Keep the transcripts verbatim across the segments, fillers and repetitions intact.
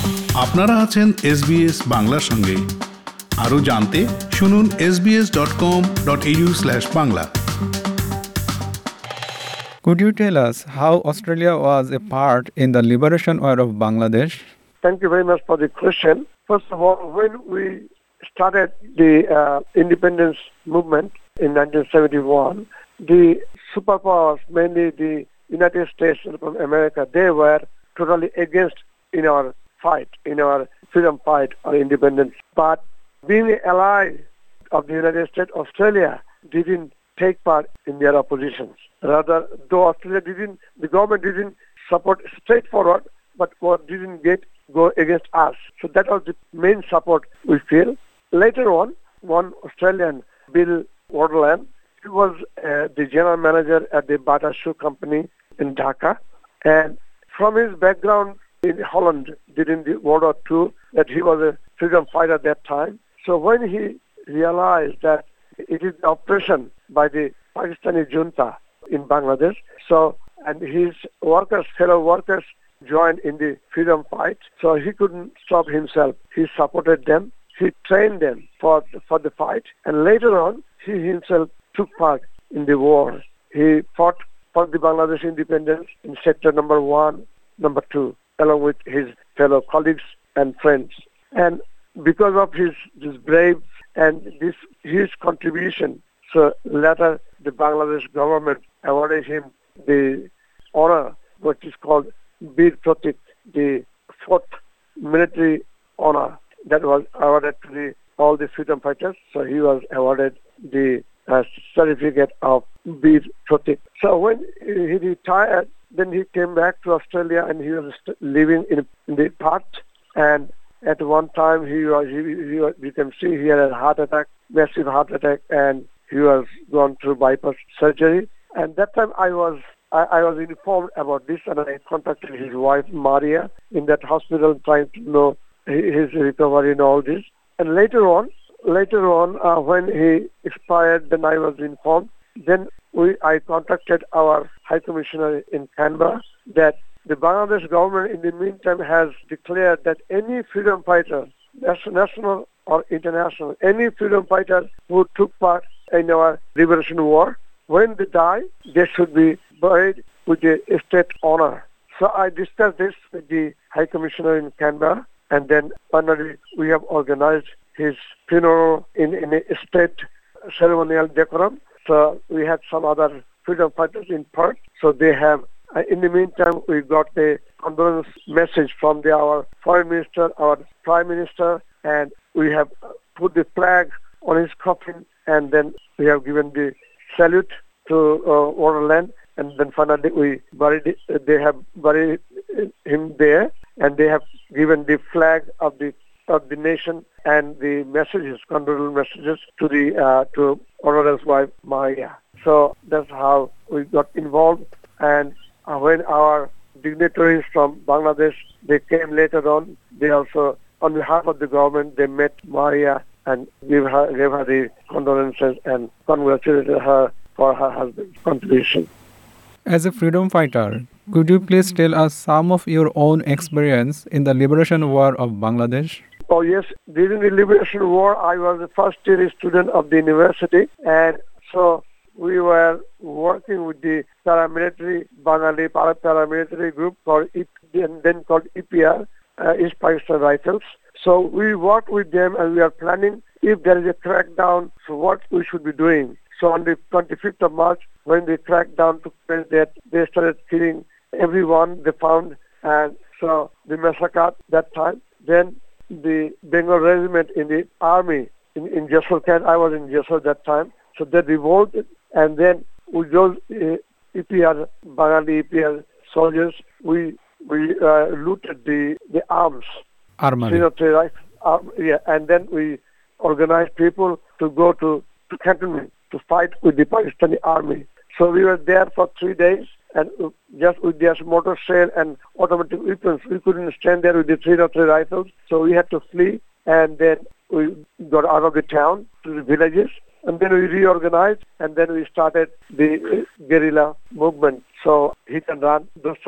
আপনারা আছেন এসবিএস বাংলার সঙ্গে। আরও জানতে শুনুন S B S dot com dot A U slash Bangla. Could you tell us how Australia was a part in the liberation war of Bangladesh? Thank you very much for the question. First of all, when we started the uh, independence movement in nineteen seventy-one, the superpowers, mainly the United States of America, they were totally against in our fight, in our freedom fight or independence. But being an ally of the United States, Australia didn't take part in their oppositions. Rather, though Australia didn't, the government didn't support straightforward, but what didn't get go against us. So that was the main support we feel. Later on, one Australian, Bill Waterland, he was uh, the general manager at the Bata Shoe Company in Dhaka, and from his background in Holland during the World War Two, that he was a freedom fighter at that time. So when he realized that it is the oppression by the Pakistani junta in Bangladesh, so and his workers, fellow workers, joined in the freedom fight. So he couldn't stop himself. He supported them. He trained them for for the fight, and later on, he himself took part in the war. He fought for the Bangladesh independence in sector number one, number two, along with his fellow colleagues and friends. And because of his this brave and this his contribution, so later the Bangladesh government awarded him the honor, which is called Bir Pratik, the fourth military honor that was awarded to the, all the freedom fighters. So he was awarded the uh, certificate of Bir Pratik. So when he retired, then he came back to Australia and he was living in, in the Perth. And at one time, he was, he, he was, you can see he had a heart attack, massive heart attack, and he was gone through bypass surgery. And that time I was I, I was informed about this, and I contacted his wife Maria in that hospital, trying to know his recovery and all this. And later on, later on, uh, when he expired, then I was informed. Then we I contacted our High Commissioner in Canberra that the Bangladesh government in the meantime has declared that any freedom fighter, national or international, any freedom fighter who took part in our liberation war, when they die, they should be buried with the state honor. So I discussed this with the High Commissioner in Canberra, and then finally we have organized his funeral in, in a state ceremonial decorum. So we had some other freedom fighters in Perth. So they have, uh, in the meantime, we got a condolence message from the, our foreign minister, our prime minister, and we have put the flag on his coffin, and then we have given the salute to uh, Waterland, and then finally we buried it. They have buried him there, and they have given the flag of the of the nation and the messages, condolence messages to the uh, to Waterland's wife Maria. So that's how we got involved. And uh, when our dignitaries from Bangladesh, they came later on, they also, on behalf of the government, they met Maria and gave her gave her the condolences and congratulated her for her husband's contribution. As a freedom fighter, could you please tell us some of your own experience in the liberation war of Bangladesh? Oh yes, during the liberation war, I was a first year student of the university, and so we were working with the paramilitary, Bengali paramilitary group called E P, and then called E P R, uh, East Pakistan Rifles. So we worked with them, and we are planning if there is a crackdown, so what we should be doing. So on the twenty-fifth of March, when the crackdown took place, that they started killing everyone they found, and so the massacre that time. Then the Bengal regiment in the army in, in Jessore, I was in Jessore that time, so they revolted, and then with those uh, E P R, Bengali E P R soldiers, we we uh, looted the the arms, Armory. You know, right? Um, yeah, and then we organized people to go to, to cantonment to fight with the Pakistani army. So we were there for three days, and just with their mortar shell and automatic weapons, we couldn't stand there with the three oh three rifles. So we had to flee, and then we got out of the town to the villages, and then we reorganized, and then we started the guerrilla movement. So hit and run, those sort of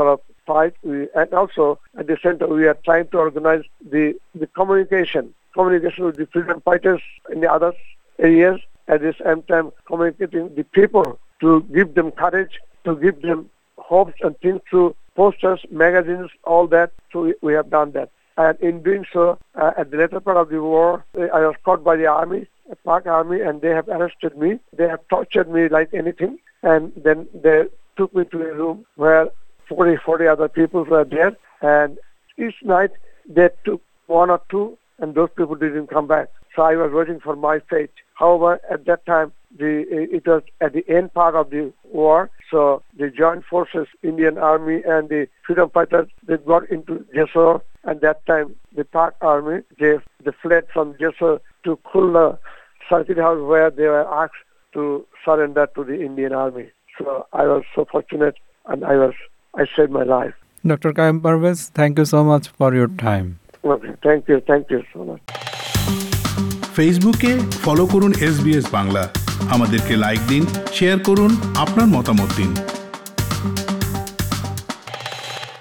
fight. We, and also at the center we are trying to organize the, the communication, communication with the freedom fighters in the other areas. At the same time communicating the people to give them courage, to give them hopes and things through posters, magazines, all that. So we, we have done that. And in doing so, uh, at the later part of the war, I was caught by the army, the Pak army, and they have arrested me. They have tortured me like anything. And then they took me to a room where forty, forty other people were there. And each night they took one or two, and those people didn't come back. So I was waiting for my fate. However, at that time, the, it was at the end part of the war. So the joint forces, Indian Army and the freedom fighters, they got into Jessore. At that time, the Pak army, they, they fled from Jessore to Khulna circuit house, where they were asked to surrender to the Indian army. So I was so fortunate, and I was I saved my life. Doctor Qayyum Parvez, thank you so much for your time. Okay, thank you, thank you so much. ফেসবুকে follow করুন SBS Bangla. আমাদেরকে like দিন, share করুন, আপনার মতামত দিন।